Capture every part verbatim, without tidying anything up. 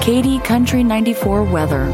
K D Country ninety-four weather.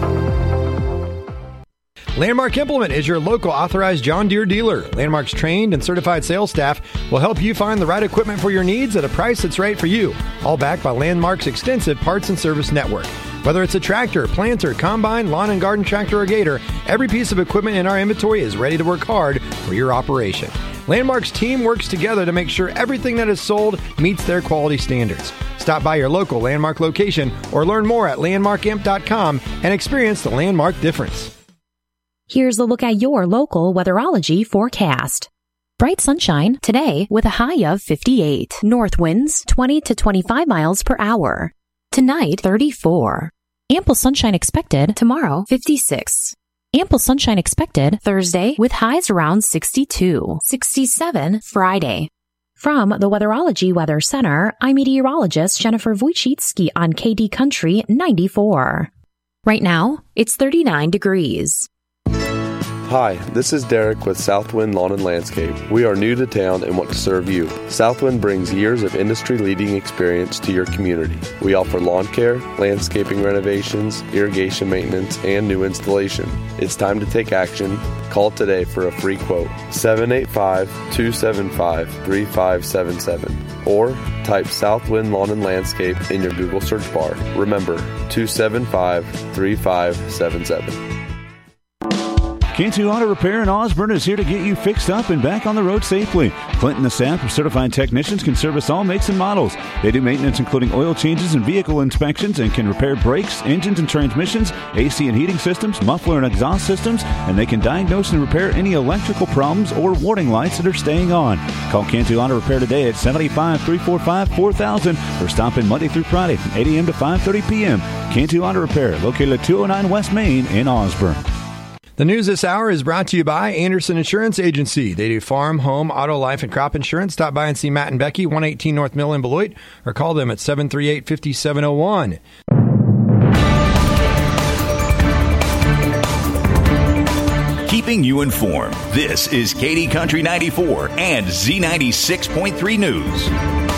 Landmark Implement is your local authorized John Deere dealer. Landmark's trained and certified sales staff will help you find the right equipment for your needs at a price that's right for you. All backed by Landmark's extensive parts and service network. Whether it's a tractor, planter, combine, lawn and garden tractor, or gator, every piece of equipment in our inventory is ready to work hard for your operation. Landmark's team works together to make sure everything that is sold meets their quality standards. Stop by your local Landmark location or learn more at landmark imp dot com and experience the Landmark difference. Here's a look at your local weatherology forecast. Bright sunshine today with a high of fifty-eight. North winds twenty to twenty-five miles per hour. Tonight, thirty-four. Ample sunshine expected tomorrow, fifty-six. Ample sunshine expected Thursday with highs around sixty-two. sixty-seven Friday. From the Weatherology Weather Center, I'm meteorologist Jennifer Wojcicki on K D Country ninety-four. Right now, it's thirty-nine degrees. Hi, this is Derek with Southwind Lawn and Landscape. We are new to town and want to serve you. Southwind brings years of industry-leading experience to your community. We offer lawn care, landscaping renovations, irrigation maintenance, and new installation. It's time to take action. Call today for a free quote, seven eight five, two seven five, three five seven seven, or type Southwind Lawn and Landscape in your Google search bar. Remember, two seven five, three five seven seven. Cantu Auto Repair in Osborne is here to get you fixed up and back on the road safely. Clinton, the staff of certified technicians, can service all makes and models. They do maintenance including oil changes and vehicle inspections and can repair brakes, engines and transmissions, A C and heating systems, muffler and exhaust systems, and they can diagnose and repair any electrical problems or warning lights that are staying on. Call Cantu Auto Repair today at seven eight five, three four five, four thousand or stop in Monday through Friday from eight a.m. to five thirty p.m. Cantu Auto Repair, located at two oh nine West Main in Osborne. The news this hour is brought to you by Anderson Insurance Agency. They do farm, home, auto, life, and crop insurance. Stop by and see Matt and Becky, one eighteen North Mill in Beloit, or call them at seven three eight, five seven zero one. Keeping you informed, this is K D Country ninety-four and Z ninety-six point three News.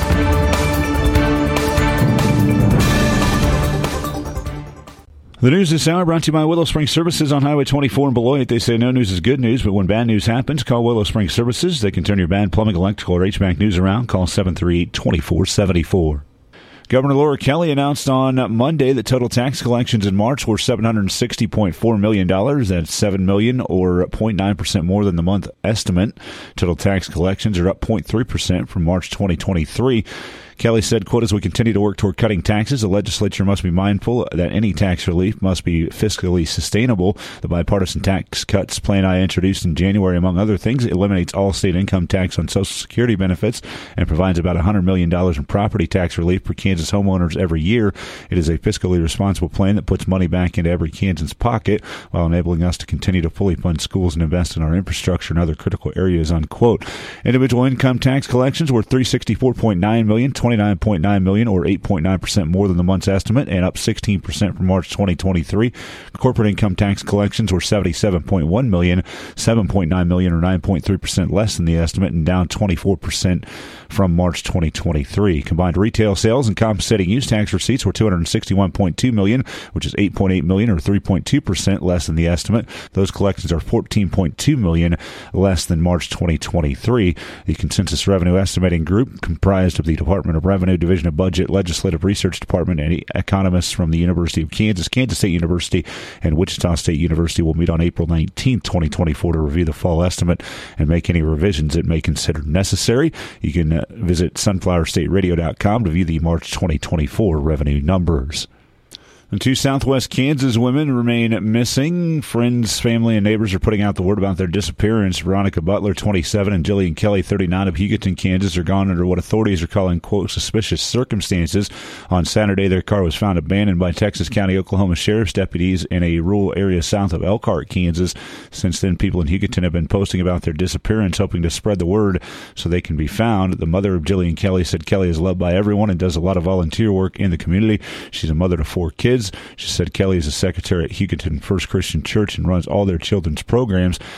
The news this hour brought to you by Willow Spring Services on Highway twenty-four in Beloit. They say no news is good news, but when bad news happens, call Willow Spring Services. They can turn your bad plumbing, electrical, or H V A C news around. Call seven three eight, two four seven four. Governor Laura Kelly announced on Monday that total tax collections in March were seven hundred sixty point four million dollars. That's seven million dollars or zero point nine percent more than the month estimate. Total tax collections are up zero point three percent from March twenty twenty-three. Kelly said, quote, as we continue to work toward cutting taxes, the legislature must be mindful that any tax relief must be fiscally sustainable. The bipartisan tax cuts plan I introduced in January, among other things, eliminates all state income tax on Social Security benefits and provides about one hundred million dollars in property tax relief for Kansas homeowners every year. It is a fiscally responsible plan that puts money back into every Kansan's pocket while enabling us to continue to fully fund schools and invest in our infrastructure and other critical areas, unquote. Individual income tax collections were three hundred sixty-four point nine million dollars, twenty-nine point nine million dollars or eight point nine percent more than the month's estimate and up sixteen percent from March twenty twenty-three. Corporate income tax collections were seventy-seven point one million dollars, seven point nine million dollars or nine point three percent less than the estimate and down twenty-four percent from March twenty twenty-three. Combined retail sales and compensating use tax receipts were two hundred sixty-one point two million dollars, which is eight point eight million dollars or three point two percent less than the estimate. Those collections are fourteen point two million dollars less than March twenty twenty-three. The Consensus Revenue Estimating Group, comprised of the Department of Revenue, Division of Budget, Legislative Research Department, and economists from the University of Kansas, Kansas State University, and Wichita State University, will meet on April nineteenth, twenty twenty-four to review the fall estimate and make any revisions it may consider necessary. You can uh, visit sunflower state radio dot com to view the March twenty twenty-four revenue numbers. And two Southwest Kansas women remain missing. Friends, family, and neighbors are putting out the word about their disappearance. Veronica Butler, twenty-seven, and Jillian Kelly, thirty-nine, of Hugoton, Kansas, are gone under what authorities are calling, quote, suspicious circumstances. On Saturday, their car was found abandoned by Texas County, Oklahoma Sheriff's deputies in a rural area south of Elkhart, Kansas. Since then, people in Hugoton have been posting about their disappearance, hoping to spread the word so they can be found. The mother of Jillian Kelly said Kelly is loved by everyone and does a lot of volunteer work in the community. She's a mother to four kids. She said Kelly is a secretary at Hugoton First Christian Church and runs all their children's programs.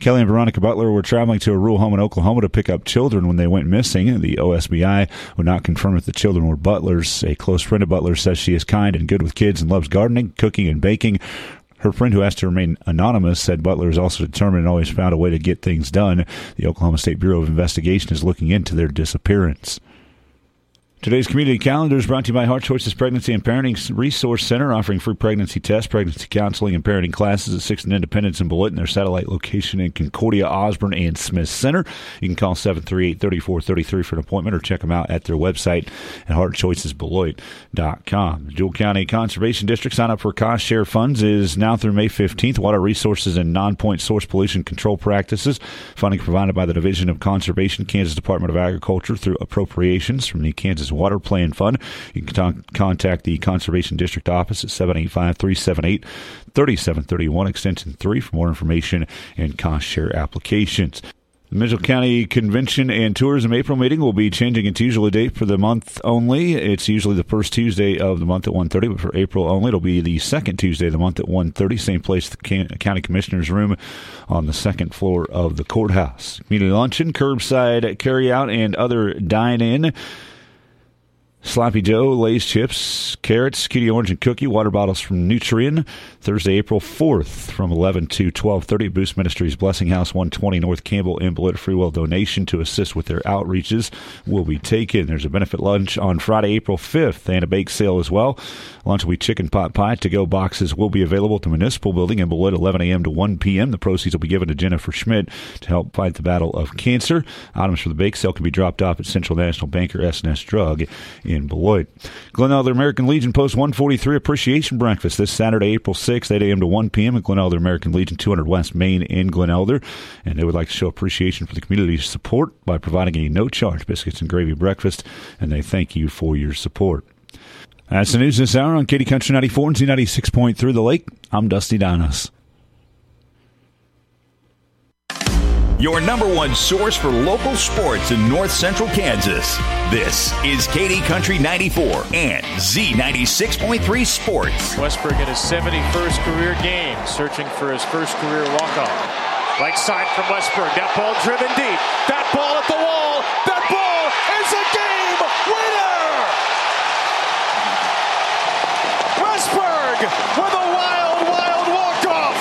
Kelly and Veronica Butler were traveling to a rural home in Oklahoma to pick up children when they went missing. The O S B I would not confirm if the children were Butler's. A close friend of Butler says she is kind and good with kids and loves gardening, cooking, and baking. Her friend, who asked to remain anonymous, said Butler is also determined and always found a way to get things done. The Oklahoma State Bureau of Investigation is looking into their disappearance. Today's community calendar is brought to you by Heart Choices Pregnancy and Parenting Resource Center, offering free pregnancy tests, pregnancy counseling, and parenting classes at Sixth and Independence in Beloit, and their satellite location in Concordia, Osborne, and Smith Center. You can call seven three eight, three four three three for an appointment or check them out at their website at heart choices beloit dot com. The Jewell County Conservation District sign up for cost share funds is now through May fifteenth. Water resources and non-point source pollution control practices. Funding provided by the Division of Conservation, Kansas Department of Agriculture through appropriations from the Kansas Water Plan Fund. You can ta- contact the Conservation District office at seven eight five, three seven eight, three seven three one, extension three for more information and cost share applications. The Mitchell County Convention and Tourism April meeting will be changing its usual date for the month only. It's usually the first Tuesday of the month at one thirty, but for April only, it'll be the second Tuesday of the month at one thirty. Same place, the County Commissioner's Room on the second floor of the courthouse. Community luncheon, curbside carryout, and other dine-in. Sloppy Joe, Lay's chips, carrots, cutie orange and cookie, water bottles from Nutrien. Thursday, April fourth from eleven to twelve thirty. Boost Ministries, Blessing House, one twenty North Campbell in Beloit. Free will donation to assist with their outreaches will be taken. There's a benefit lunch on Friday, April fifth, and a bake sale as well. Lunch will be chicken pot pie. To-go boxes will be available at the Municipal Building in Beloit, eleven a.m. to one p.m. The proceeds will be given to Jennifer Schmidt to help fight the battle of cancer. Items for the bake sale can be dropped off at Central National Bank or S and S Drug in Beloit. Glen Elder American Legion Post one forty-three Appreciation Breakfast this Saturday, April sixth, eight a.m. to one p.m. at Glen Elder American Legion, two hundred West Main in Glen Elder. And they would like to show appreciation for the community's support by providing a no-charge biscuits and gravy breakfast, and they thank you for your support. That's the news this hour on Katy Country ninety-four and Z ninety-six point three The Lake. I'm Dusty Donis. Your number one source for local sports in north central Kansas. This is Katy Country ninety-four and Z ninety-six point three Sports. Westberg in his seventy-first career game, searching for his first career walk-off. Right side from Westberg. That ball driven deep. That ball at the wall. That ball is a game winner! Westberg with a wild, wild walk-off.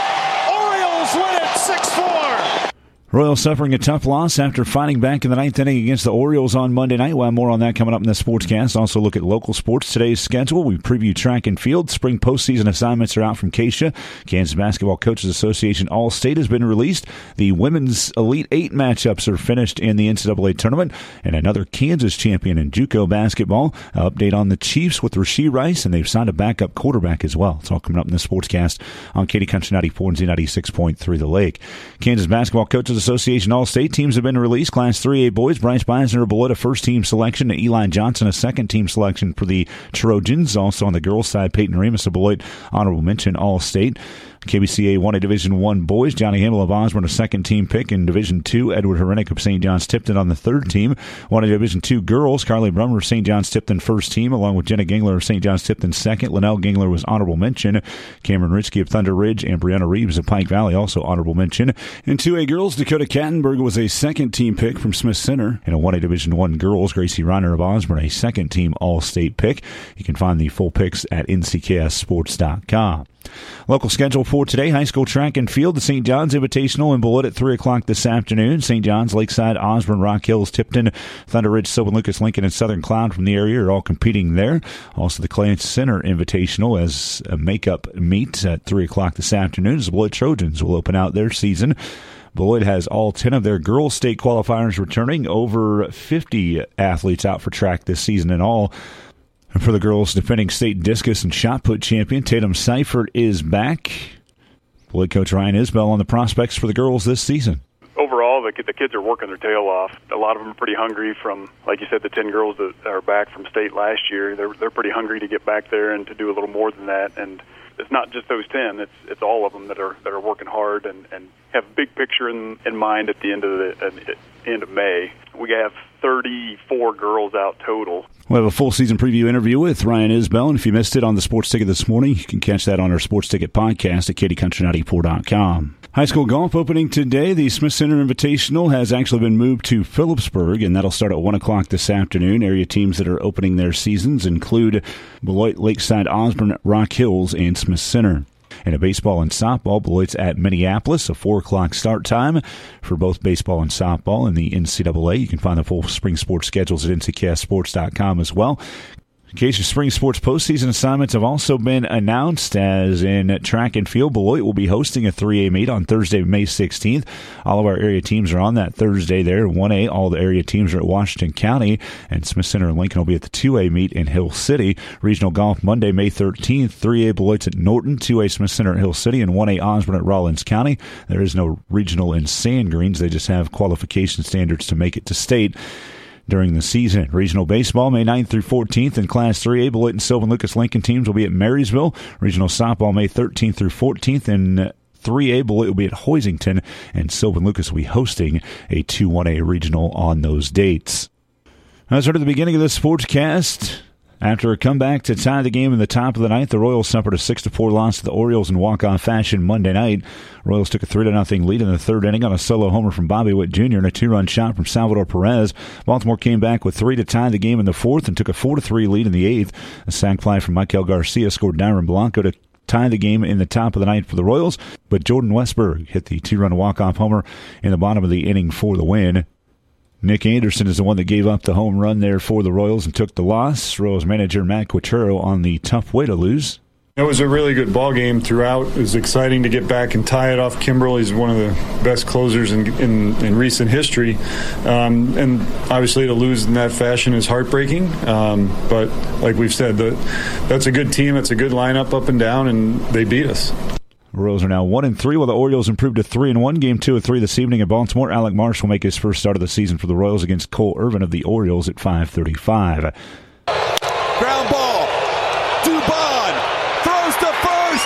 Orioles win it six four. Royals suffering a tough loss after fighting back in the ninth inning against the Orioles on Monday night. We'll have more on that coming up in the Sportscast. Also look at local sports. Today's schedule, we preview track and field. Spring postseason assignments are out from Keisha. Kansas Basketball Coaches Association All-State has been released. The Women's Elite Eight matchups are finished in the N C double A tournament. And another Kansas champion in JUCO basketball. An update on the Chiefs with Rasheed Rice, and they've signed a backup quarterback as well. It's all coming up in the Sportscast on Katy Country ninety-four and Z ninety-six point three The Lake. Kansas Basketball Coaches Association All-State teams have been released. Class three A boys, Bryce Beisner of Beloit, a first-team selection. Eli Johnson, a second-team selection for the Trojans. Also on the girls' side, Peyton Remus of Beloit, honorable mention All-State. K B C A one A Division one boys, Johnny Hamel of Osborne, a second-team pick. In Division two, Edward Herenick of Saint John's Tipton on the third team. one A Division two girls, Carly Brummer of Saint John's Tipton first team, along with Jenna Gingler of Saint John's Tipton second. Linnell Gingler was honorable mention. Cameron Ritzke of Thunder Ridge and Brianna Reeves of Pike Valley also honorable mention. In two A girls, Dakota Kattenberg was a second-team pick from Smith Center. In a one A Division one girls, Gracie Reiner of Osborne, a second-team All-State pick. You can find the full picks at N C K S sports dot com. Local schedule for today, high school track and field, the Saint John's Invitational in Beloit at three o'clock this afternoon. Saint John's, Lakeside, Osborne, Rock Hills, Tipton, Thunder Ridge, Sylvan Lucas, Lincoln, and Southern Cloud from the area are all competing there. Also, the Clay Center Invitational as a makeup meet at three o'clock this afternoon as the Beloit Trojans will open out their season. Beloit has all ten of their girls' state qualifiers returning, over fifty athletes out for track this season in all. And for the girls, defending state discus and shot put champion Tatum Seifert is back. Beloit coach Ryan Isbell on the prospects for the girls this season. Overall, the, the kids are working their tail off. A lot of them are pretty hungry from, like you said, the ten girls that are back from state last year. They're they're pretty hungry to get back there and to do a little more than that. And it's not just those ten; it's it's all of them that are that are working hard and, and have a big picture in in mind at the end of the at end of May. We have thirty-four girls out total. We'll have a full season preview interview with Ryan Isbell, and if you missed it on the Sports Ticket this morning, you can catch that on our Sports Ticket podcast at Katy Country ninety-four dot com. High school golf opening today. The Smith Center Invitational has actually been moved to Phillipsburg, and that'll start at one o'clock this afternoon. Area teams that are opening their seasons include Beloit, Lakeside, Osborne, Rock Hills, and Smith Center. And a baseball and softball, Beloit's at Minneapolis, a four o'clock start time for both baseball and softball in the N C double A. You can find the full spring sports schedules at N C K S sports dot com as well. In case your spring sports postseason assignments have also been announced, as in track and field, Beloit will be hosting a three A meet on Thursday, May sixteenth. All of our area teams are on that Thursday there. one A, all the area teams are at Washington County, and Smith Center and Lincoln will be at the two A meet in Hill City. Regional golf Monday, May thirteenth. three A Beloit's at Norton, two A Smith Center at Hill City, and one A Osborne at Rollins County. There is no regional in Sand Greens. They just have qualification standards to make it to state during the season. Regional baseball, May ninth through fourteenth in Class three A. Beloit and Sylvan Lucas Lincoln teams will be at Marysville. Regional softball, May thirteenth through fourteenth in three A. Beloit will be at Hoisington, and Sylvan Lucas will be hosting a two one A regional on those dates. As heard at the beginning of this sportscast, after a comeback to tie the game in the top of the ninth, the Royals suffered a six to four loss to the Orioles in walk-off fashion Monday night. Royals took a three to nothing lead in the third inning on a solo homer from Bobby Witt Junior and a two-run shot from Salvador Perez. Baltimore came back with three to tie the game in the fourth and took a four to three lead in the eighth. A sac fly from Michael Garcia scored Dyron Blanco to tie the game in the top of the ninth for the Royals, but Jordan Westberg hit the two-run walk-off homer in the bottom of the inning for the win. Nick Anderson is the one that gave up the home run there for the Royals and took the loss. Royals manager Matt Quatrero on the tough way to lose. It was a really good ball game throughout. It was exciting to get back and tie it off. Kimbrel, he's one of the best closers in in, in recent history. Um, and obviously to lose in that fashion is heartbreaking. Um, but like we've said, the, that's a good team. It's a good lineup up and down, and they beat us. Royals are now one and three, while the Orioles improved to three and one. Game two of three this evening in Baltimore. Alec Marsh will make his first start of the season for the Royals against Cole Irvin of the Orioles at five thirty-five. Ground ball. Dubon throws to first.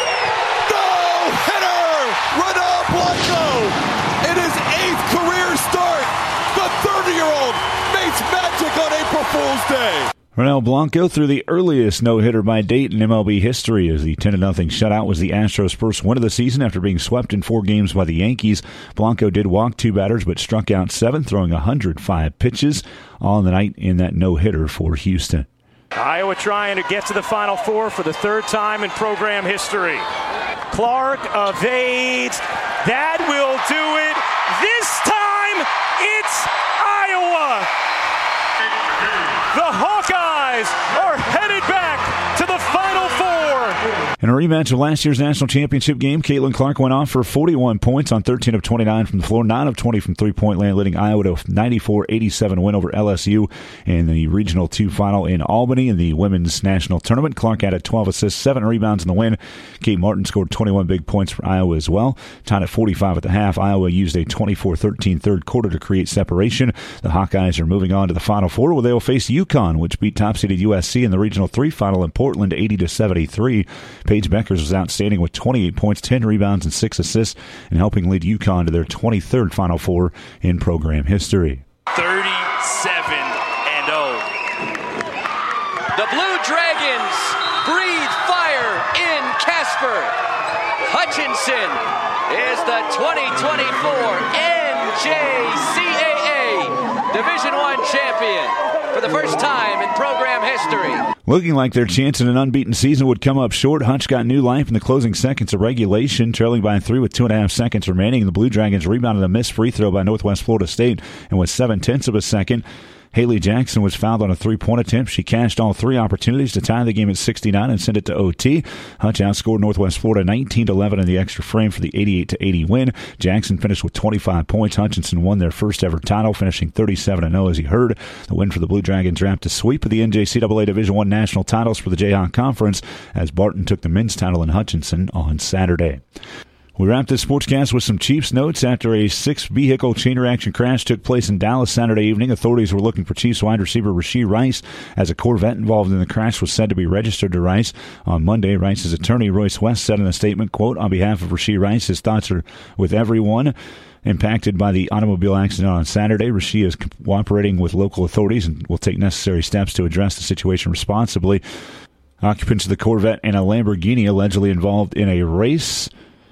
No hitter. Ronald Blanco in his eighth career start. The thirty-year-old makes magic on April Fool's Day. Ronel Blanco threw the earliest no-hitter by date in M L B history, as the ten to nothing shutout was the Astros' first win of the season after being swept in four games by the Yankees. Blanco did walk two batters but struck out seven, throwing one hundred five pitches on the night in that no-hitter for Houston. Iowa trying to get to the Final Four for the third time in program history. Clark evades. That will do it. This time, it's Iowa. The Hawkeyes are headed back to the Final Four. In a rematch of last year's national championship game, Caitlin Clark went off for forty-one points on thirteen of twenty-nine from the floor, nine of twenty from three-point land, leading Iowa to a ninety-four eighty-seven win over L S U in the Regional two final in Albany in the women's national tournament. Clark added twelve assists, seven rebounds in the win. Kate Martin scored twenty-one big points for Iowa as well. Tied at forty-five at the half, Iowa used a twenty-four thirteen third quarter to create separation. The Hawkeyes are moving on to the Final Four, where they will face UConn, which beat top-seeded U S C in the Regional three final in Portland eighty to seventy-three. Paige Beckers was outstanding with twenty-eight points, ten rebounds, and six assists, and helping lead UConn to their twenty-third Final Four in program history. thirty-seven and oh. The Blue Dragons breathe fire in Casper. Hutchinson is the twenty twenty-four N J C A A Division One champion for the first time in program history. Looking like their chance in an unbeaten season would come up short, Hutch got new life in the closing seconds of regulation, trailing by three with two and a half seconds remaining. The Blue Dragons rebounded a missed free throw by Northwest Florida State, and with seven-tenths of a second, Haley Jackson was fouled on a three-point attempt. She cashed all three opportunities to tie the game at sixty-nine and send it to O T. Hutch outscored Northwest Florida nineteen to eleven in the extra frame for the eighty-eight to eighty win. Jackson finished with twenty-five points. Hutchinson won their first-ever title, finishing thirty-seven and oh as he heard. The win for the Blue Dragons wrapped a sweep of the N J C A A Division One national titles for the Jayhawk Conference, as Barton took the men's title in Hutchinson on Saturday. We wrapped this sportscast with some Chiefs notes after a six-vehicle chain reaction crash took place in Dallas Saturday evening. Authorities were looking for Chiefs wide receiver Rashee Rice, as a Corvette involved in the crash was said to be registered to Rice. On Monday, Rice's attorney, Royce West, said in a statement, quote, "On behalf of Rashee Rice, his thoughts are with everyone impacted by the automobile accident on Saturday. Rashee is cooperating with local authorities and will take necessary steps to address the situation responsibly." Occupants of the Corvette and a Lamborghini allegedly involved in a race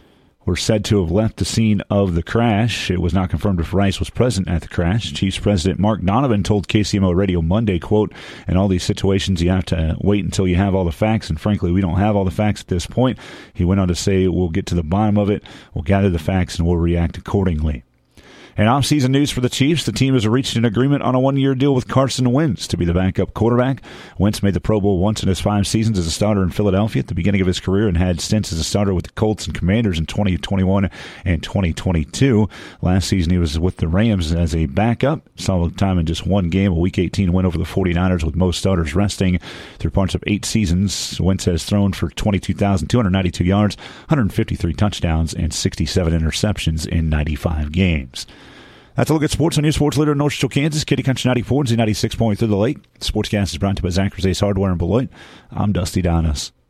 were said to have left the scene of the crash. It was not confirmed if Rice was present at the crash. Chiefs President Mark Donovan told K C M O Radio Monday, quote, "In all these situations, you have to wait until you have all the facts, and frankly, we don't have all the facts at this point." He went on to say, "We'll get to the bottom of it, we'll gather the facts, and we'll react accordingly." And off-season news for the Chiefs, the team has reached an agreement on a one-year deal with Carson Wentz to be the backup quarterback. Wentz made the Pro Bowl once in his five seasons as a starter in Philadelphia at the beginning of his career and had stints as a starter with the Colts and Commanders in twenty twenty-one and twenty twenty-two. Last season he was with the Rams as a backup. Saw time in just one game, a Week eighteen win over the forty-niners with most starters resting. Through parts of eight seasons, Wentz has thrown for twenty-two thousand two hundred ninety-two yards, one hundred fifty-three touchdowns, and sixty-seven interceptions in ninety-five games. That's a look at sports on your sports leader in North Central Kansas, Kitty Country ninety-four and Z ninety-six point three The Lake. The Sportscast is brought to you by Zachry's Ace Hardware in Beloit. I'm Dusty Donis.